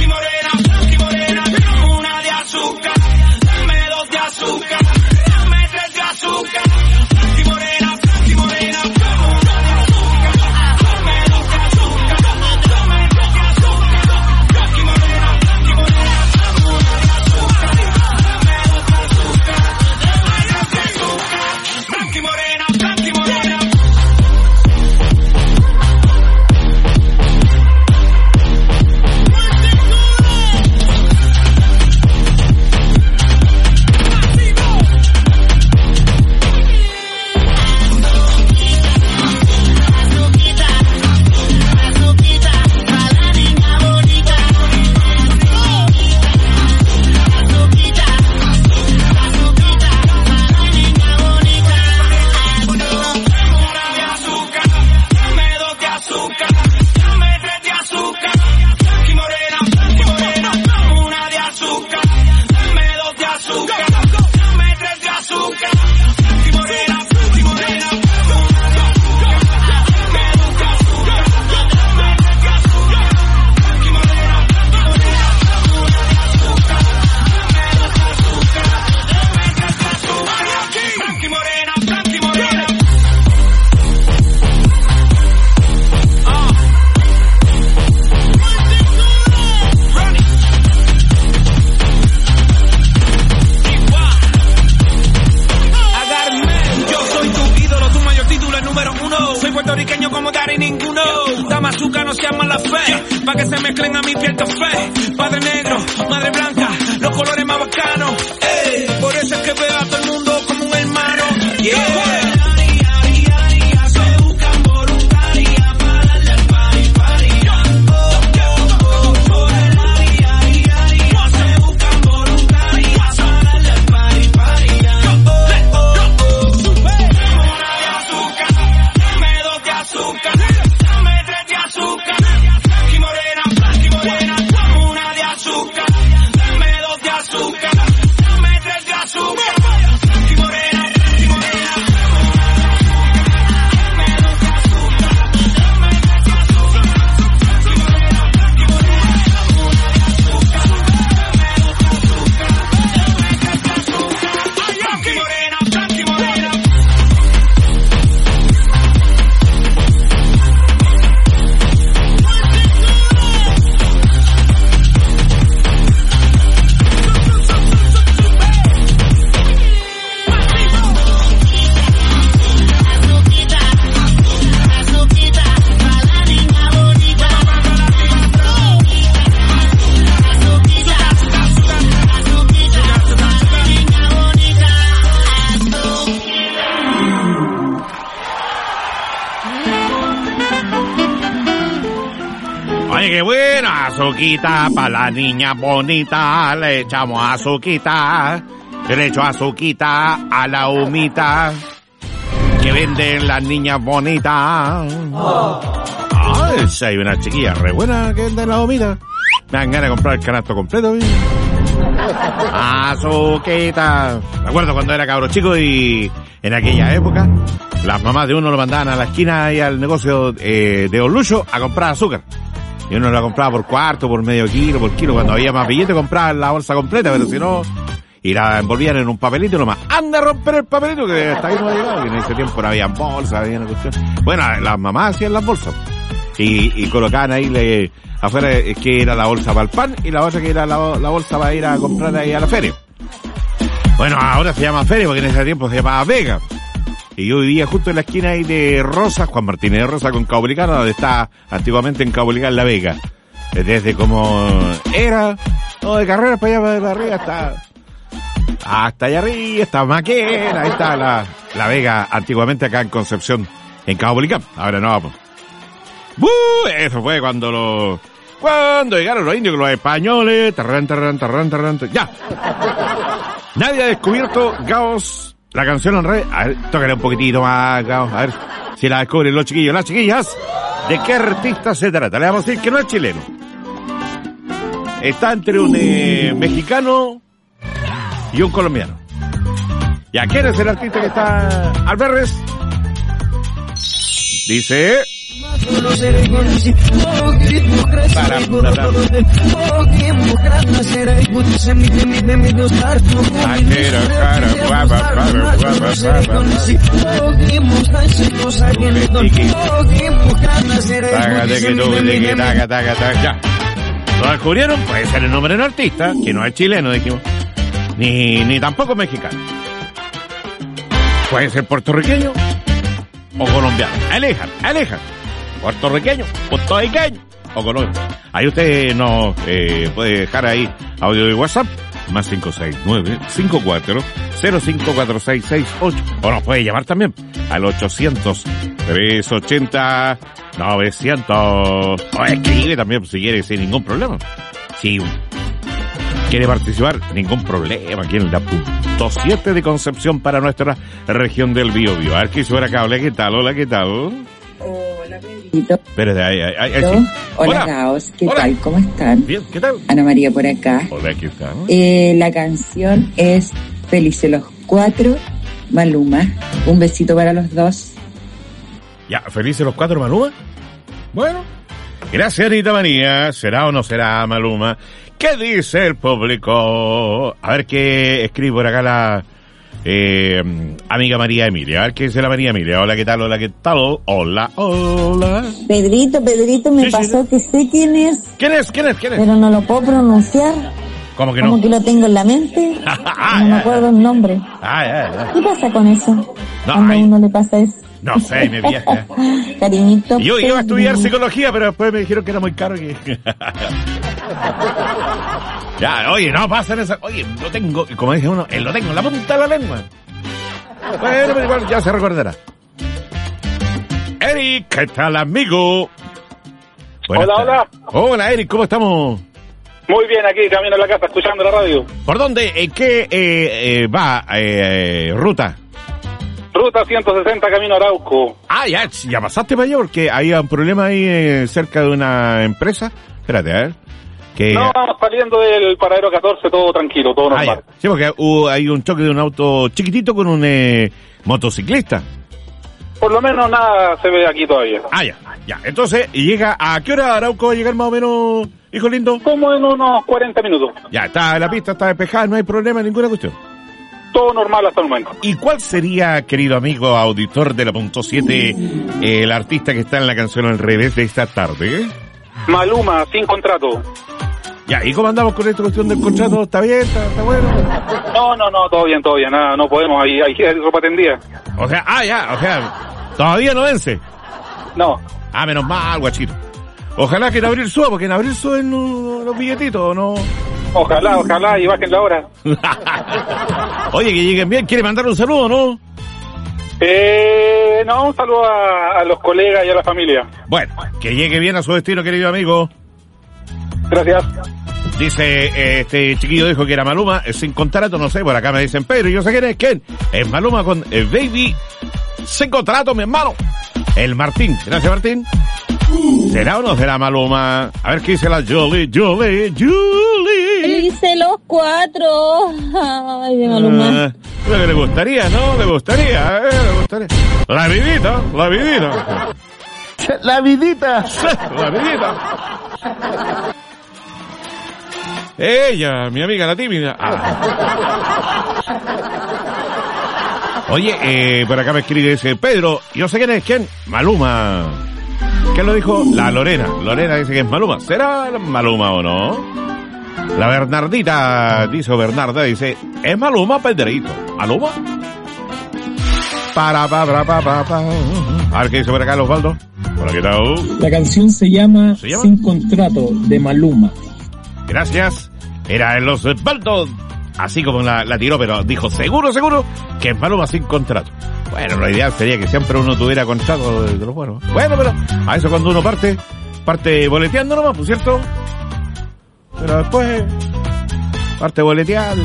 Azúcar, dame dos de azúcar, dame puertorriqueño como Dari ninguno. Dame azúcar, no sean mala fe, pa' que se mezclen a mi piel café. Padre negro, madre blanca, los colores más bacanos. Ey, por eso es que veo a todo el mundo como un hermano. Yeah. Azuquita pa' la niña bonita, le echamos azuquita, le echo azuquita a la humita que venden las niñas bonitas. Ay, si hay una chiquilla re buena que vende la humita. Me dan ganas de comprar el canasto completo. ¿Sí? Azuquita. Me acuerdo cuando era cabro chico y en aquella época las mamás de uno lo mandaban a la esquina y al negocio eh, de Don Lucho a comprar azúcar. Y uno la compraba por cuarto, por medio kilo, por kilo. Cuando había más billetes compraban la bolsa completa, pero si no, y la envolvían en un papelito nomás. ¡Anda a romper el papelito! Que hasta ahí no ha llegado. Y en ese tiempo no había bolsas, había una cuestión. Bueno, las mamás hacían las bolsas. Y, y colocaban ahí le, afuera, es que era la bolsa para el pan y la otra que era la, la bolsa para ir a comprar ahí a la feria. Bueno, ahora se llama feria porque en ese tiempo se llamaba Vega. Y yo vivía justo en la esquina ahí de Rosas, Juan Martínez de Rosas con Caupolicán, donde está antiguamente en Caupolicán La Vega. Desde como era, no, de Carreras para allá, para arriba, hasta, hasta allá arriba, está Maquena, ahí está la, la Vega, antiguamente acá en Concepción, en Caupolicán. Ahora no, vamos. ¡Bú! Eso fue cuando los, cuando llegaron los indios con los españoles, tarran, tarran, tarran, tarran, tarran, ya. Nadie ha descubierto Gauss. La canción en red, a ver, tócale un poquitito más, Gauss, a ver si la descubren los chiquillos, las chiquillas. ¿De qué artista se trata? Le vamos a decir que no es chileno. Está entre un eh, mexicano y un colombiano. ¿Y a quién es el artista que está al verres? Dice... Para, para, ya. ¿Lo descubrieron? Puede ser el nombre del artista, que no es chileno, dijimos. Ni, ni tampoco mexicano. Puede ser puertorriqueño o colombiano. Elijan, elijan. Puertorriqueño, puertorriqueño o colombiano. Ahí usted nos eh, puede dejar ahí audio de WhatsApp, más cinco seis nueve, cinco cuatro cero cinco cuatro seis seis ocho. O nos puede llamar también al ochocientos, trescientos ochenta, novecientos. O escribe también si quiere, sin ningún problema. Si quiere participar, ningún problema. Aquí en la punto siete de Concepción para nuestra región del Biobío. A ver qué suena acá. Hola, ¿qué tal? Hola, ¿qué tal? Hola, Pedrito. Espérate, ahí, ahí, ahí, ahí, sí. Hola, Hola, Caos, ¿qué Hola. tal? ¿Cómo están? Bien, ¿qué tal? Ana María por acá. Hola, ¿qué tal? Eh, la canción es Felices los Cuatro, Maluma. Un besito para los dos. Ya, ¿felices los cuatro, Maluma? Bueno, gracias, Anita María. ¿Será o no será, Maluma? ¿Qué dice el público? A ver qué escribe por acá la... Eh, amiga María Emilia, a ver qué dice la María Emilia. Hola, ¿qué tal? Hola, ¿qué tal? Hola, hola. Pedrito, Pedrito, me sí, pasó sí. que sé quién es. ¿Quién es? ¿Quién es? ¿Quién es? Pero no lo puedo pronunciar. ¿Cómo que no? Como que lo tengo en la mente. ah, no ya, me acuerdo el nombre. Ah, ya, ya. ¿Qué pasa con eso? No, Cuando ay. a uno le pasa eso. No sé, me viaja. Cariñito. Yo iba a estudiar Pedro. psicología, pero después me dijeron que era muy caro. Y... ya, oye, no pasen esa... Oye, lo tengo, como dice uno, él lo tengo en la punta de la lengua. Bueno, pero igual ya se recordará. Eric, ¿qué tal, amigo? Buenas Hola, tardes. Hola, Eric, ¿cómo estamos? Muy bien, aquí camino a la casa, escuchando la radio. ¿Por dónde? ¿En qué eh, eh, va eh, ruta? Ruta ciento sesenta, camino a Arauco. Ah, ya, ya pasaste para allá porque hay un problema ahí eh, cerca de una empresa. Espérate, a ver. Que... No, vamos saliendo del paradero catorce, todo tranquilo, todo Ah, normal. ya. Sí, porque uh, hay un choque de un auto chiquitito con un eh, motociclista. Por lo menos nada se ve aquí todavía. Ah, ya, ya. Entonces, ¿y llega a qué hora Arauco va a llegar más o menos, hijo lindo? Como en unos cuarenta minutos. Ya, está la pista, está despejada, no hay problema, ninguna cuestión. Todo normal hasta el momento. ¿Y cuál sería, querido amigo auditor de la punto siete, el artista que está en la canción al revés de esta tarde? Maluma, sin contrato. Ya, ¿y cómo andamos con esta cuestión del contrato? ¿Está bien? ¿Está, está bueno? No, no, no, todo bien, todo bien, nada, no podemos, hay, hay ropa tendida. O sea, ah, ya, o sea, ¿todavía no vence? No. Ah, menos mal, guachito. Ojalá que en abril suba, porque en abril suben los, los billetitos, ¿no? Ojalá, ojalá, y bajen la hora. Oye, que lleguen bien. ¿Quiere mandar un saludo, no? Eh, no, un saludo a, a los colegas y a la familia. Bueno, que llegue bien a su destino, querido amigo. Gracias. Dice, eh, este chiquillo dijo que era Maluma, eh, sin contrato, no sé, por acá me dicen, Pedro, yo sé quién es, ¿quién? Es Maluma con el Baby, sin contrato, mi hermano. El Martín, gracias Martín. ¿Será o no será Maluma? A ver qué dice la Julie, Julie, Julie. Dice los cuatro. Ay, de Maluma. Ah, lo que le gustaría, ¿no? Le gustaría, eh, le gustaría. La vidita, la vidita. La vidita. La vidita. Ella, mi amiga la tímida. Ah. Oye, eh, por acá me escribe, dice, Pedro, yo sé quién es, ¿quién? Maluma. ¿Quién lo dijo? La Lorena. Lorena dice que es Maluma. ¿Será Maluma o no? La Bernardita, dice Bernarda, dice, es Maluma, Pedrito. ¿Maluma? Para, pa, pa, pa, pa, pa. A ver qué dice por acá, Osvaldo. Hola, ¿qué tal? La canción se llama, ¿Se llama? Sin Contrato, de Maluma. Gracias. Era en los Osvaldo. Así como la, la tiró, pero dijo seguro, seguro que es Maluma sin contrato. Bueno, lo ideal sería que siempre uno tuviera contrato de, de los buenos. Bueno, pero a eso cuando uno parte, parte boleteando nomás, ¿por cierto? Pero después parte boleteando.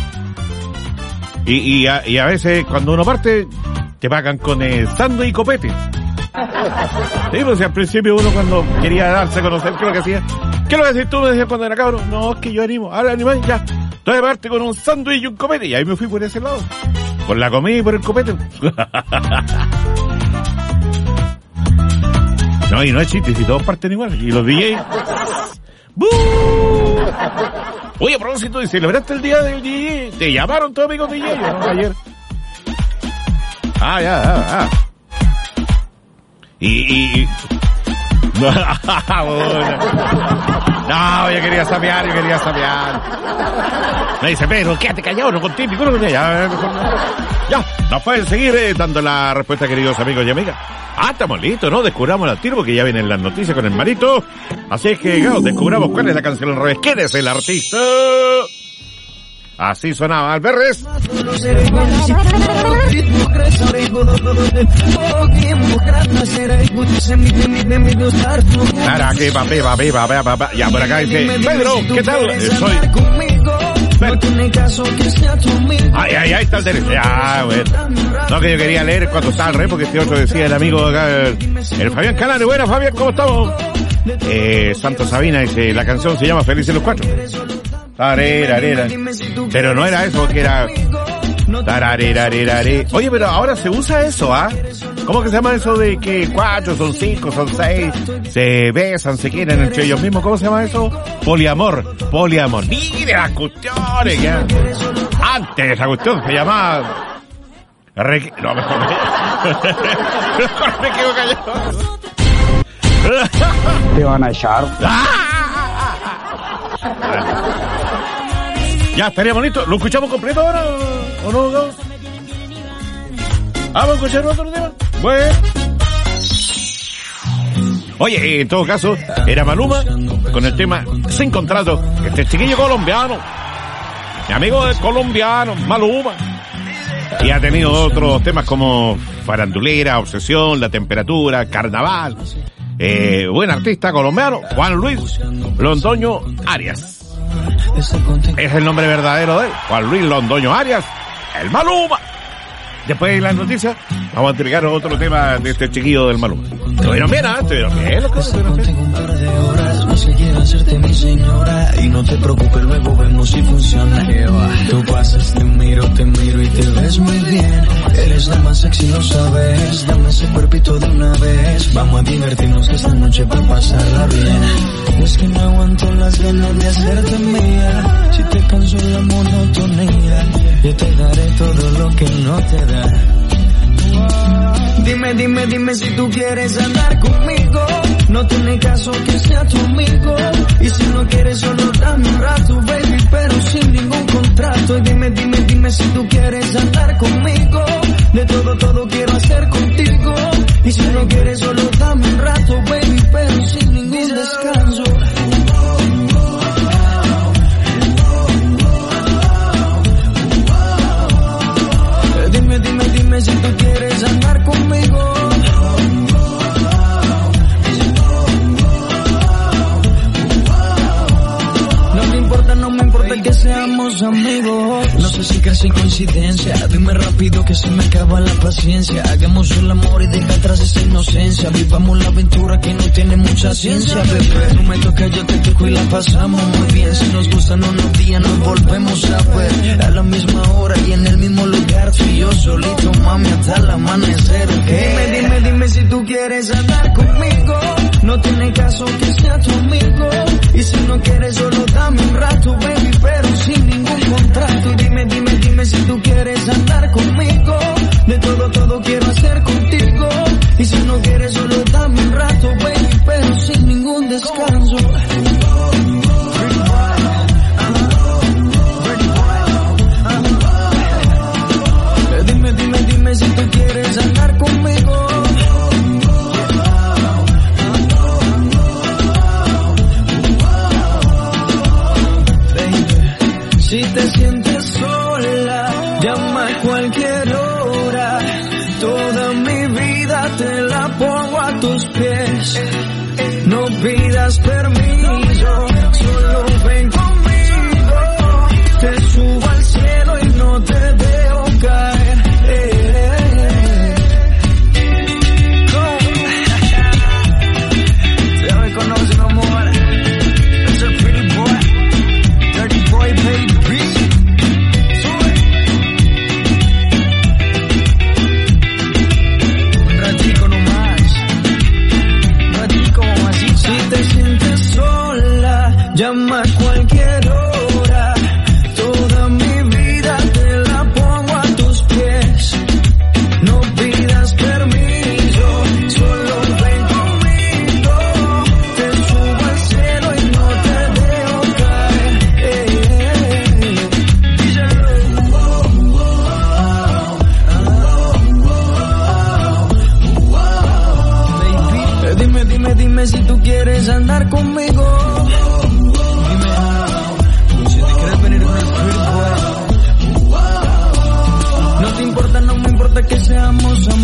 Y, y, a, y a veces cuando uno parte, te pagan con el sándwich y copete. Sí, pues si al principio uno cuando quería darse a conocer, ¿qué es lo que hacía? ¿Qué es lo que hacías tú? Me decías cuando era cabro. No, es que yo animo. Ahora animáis ya. Entonces parte con un sándwich y un copete. Y ahí me fui por ese lado. Por la comida y por el copete. No, y no es chiste, si todos parten igual. Y los D Js. ¡Bú! Oye, a propósito, ¿celebraste el día del D J? ¿Te llamaron todos amigos D J no? Ayer. Ah, ya, ah, ah. Y... y, y... No, yo quería sapear, yo quería sapear. Me dice, pero quédate callado, no contigo, no contigo. Ya, ya, nos pueden seguir eh, dando la respuesta, queridos amigos y amigas. Ah, estamos listos, ¿no? Descubramos al tiro porque ya vienen las noticias con el marito. Así es que, claro, descubramos cuál es la canción al revés. ¿Quién es el artista? Así sonaba Alberres. Para que va, va, va, va, va, va. Ya por acá dice, Pedro, ¿qué tal? Eh, soy... Ay, ay, ay, está el derecho. Ya, bueno. No, que yo quería leer cuando estaba al rey, porque este otro decía el amigo acá, el, el Fabián Canales. Bueno, Fabián, ¿cómo estamos? Eh, Santo Sabina dice, la canción se llama Felices los Cuatro. Tarerarera. Pero no era eso, que era... Tararerarerare. Oye, pero ahora se usa eso, ¿ah? ¿eh? ¿Cómo que se llama eso de que cuatro, son cinco, son seis, se besan, se quieren entre ellos mismos? ¿Cómo se llama eso? Poliamor, poliamor. Mire las cuestiones, ya. Antes esa cuestión se llamaba... Re... No, mejor me... mejor me quedo callado. Te van a echar. Ya, estaría bonito. ¿Lo escuchamos completo ahora o no? ¿No? ¿Vamos a escuchar otro tema? Bueno. Oye, en todo caso, era Maluma con el tema Sin Contrato. Este chiquillo colombiano, mi amigo es colombiano, Maluma. Y ha tenido otros temas como Farandulera, Obsesión, La Temperatura, Carnaval. Eh, buen artista colombiano, Juan Luis Londoño Arias. Es el nombre verdadero de él, Juan Luis Londoño Arias, el Maluma. Después de las noticias, vamos a entregar otro tema de este chiquillo del Maluma. Estuvieron bien, ¿ah? Estuvieron bien, los que estuvieron bien. No sé quién hacerte mi señora y no te preocupes, luego vemos si funciona. Tú pasas, te miro, te miro y te ves muy bien. Eres la más sexy, lo sabes. Dame ese cuerpito de una vez. Vamos a divertirnos que esta noche va a pasarla bien. Es que no aguanto las ganas de hacerte mía. Si te canso la monotonía, yo te daré todo lo que no te da. Dime, dime, dime si tú quieres andar conmigo. No tiene caso que sea tu amigo. Y si no quieres solo dame un rato, baby, pero sin ningún contrato. Y dime, dime, dime si tú quieres andar conmigo. De todo, todo quiero hacer contigo. Y si no quieres solo dame un rato, baby, pero sin ningún descanso. Dime, dime, dime si tú quieres andar conmigo. No me importa, no me importa que seamos amigos. No sé si casi coincidencia. Dime rápido que se me acaba la paciencia. Hagamos el amor y deja atrás esa inocencia. Vivamos la aventura que no tiene mucha ciencia, bebé. No me toca, yo te toco y la pasamos muy bien. Si nos gustan unos días nos volvemos a ver. A la misma hora y en el mismo lugar. Tú y yo solito, mami, hasta el amanecer, ¿okay? Dime, dime, dime si tú quieres andar conmigo. No tiene caso que sea tu amigo. Y si no quieres solo dame un rato, baby, pero sin ningún contrato. Y dime, dime, dime si tú quieres andar conmigo. De todo, todo quiero hacer contigo. Y si no quieres solo dame un rato, baby, pero sin ningún descanso. Dime, dime, dime si tú quieres andar conmigo. Si te sientes sola, llama a cualquier hora. Toda mi vida te la pongo a tus pies. No pidas permiso, solo ven conmigo. Te subo al cielo y no te dejo caer. Eh, eh, eh. Ya me conocen, amor. Es el pretty boy, dirty boy, baby. Llama a cualquier hora, toda mi vida te la pongo a tus pies. No pidas permiso, solo ven conmigo. Te subo al cielo y no te dejo caer. Eh, eh, eh. Baby, dime, dime, dime si tú quieres andar conmigo. No te importa, no me importa que seamos amigos.